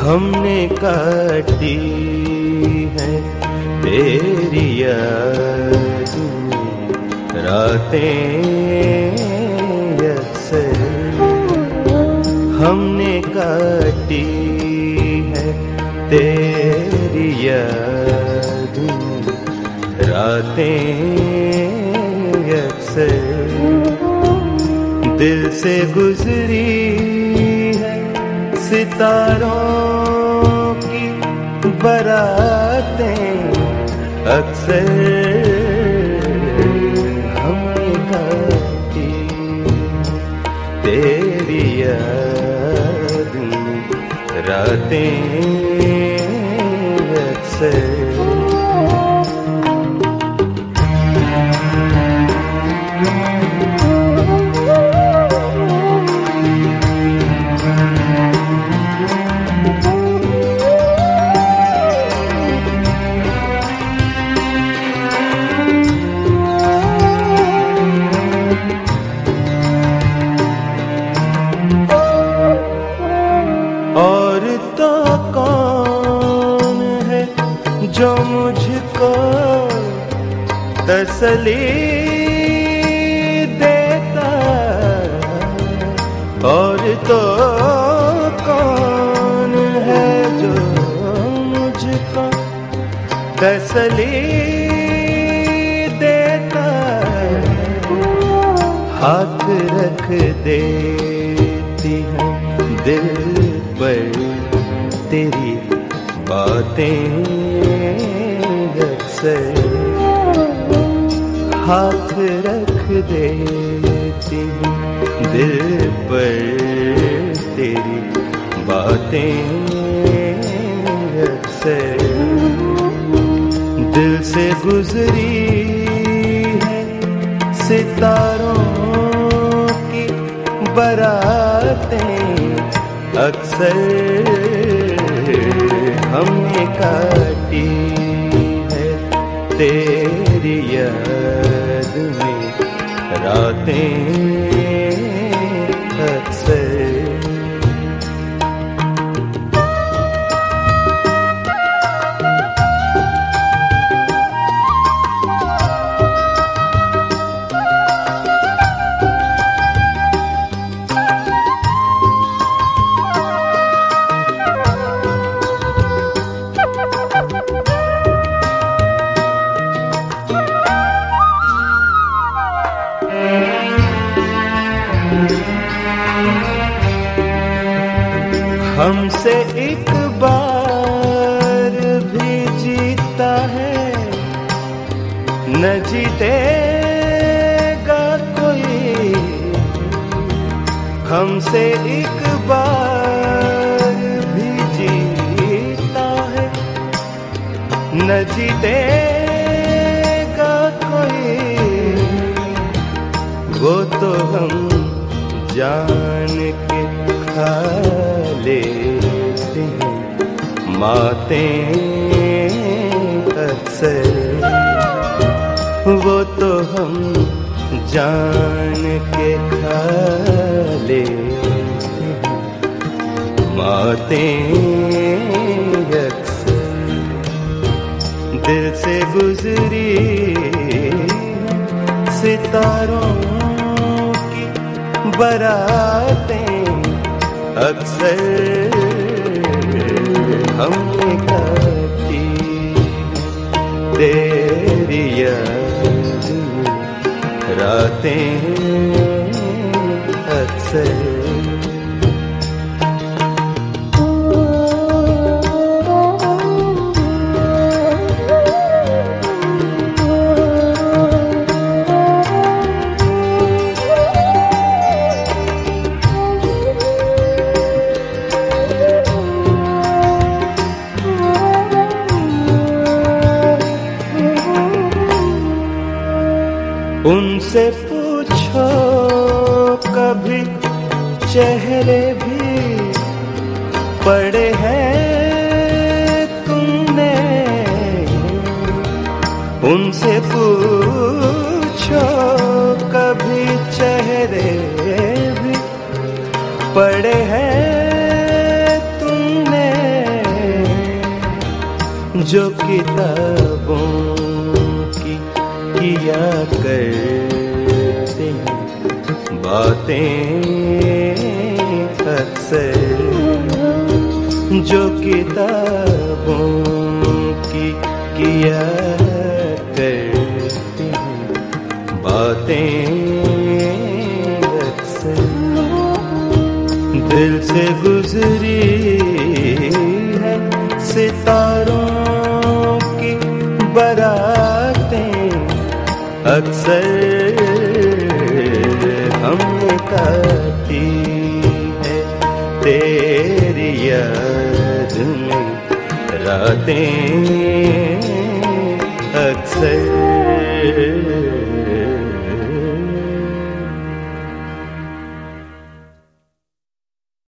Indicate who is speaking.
Speaker 1: हमने काटी है तेरी याद रातें अक्सर, हमने काटी है तेरी याद रातें अक्सर, दिल से गुजरी है सितारों की बारातें अक्सर, हमने काटी तेरी याद रातें अक्सर। और तो कौन है जो मुझको तसल्ली देता, और तो कौन है जो मुझको तसल्ली देता, हाथ रख देती है दिल पर तेरी बातें अक्सर, हाथ रख देती दिल पर तेरी बातें अक्सर, दिल से गुजरी है सितारों की बारातें अक्सर, हमने काटी है तेरी याद में रातें अक्सर। हमसे एक बार भी जीता है न जीतेगा कोई, हमसे एक बार भी जीता है न जीतेगा कोई, वो तो हम जान के खा लेते हैं मातें अक्सर, वो तो हम जान के खा लेते हैं मातें अक्सर, दिल से गुजरी सितारों की बारातें अक्सर, हमने काटी तेरी याद रातें अक्सर। उनसे पूछो कभी चेहरे भी पड़े हैं तुमने, उनसे पूछो कभी चेहरे भी पड़े हैं तुमने, जो किताबों की किया करते हैं बातें अक्सर, जो किताबों की किया करते हैं बातें अक्सर, दिल से गुजरी है सितारों की बारातें अक्सर, हमने काटी है तेरी याद में रातें अक्सर।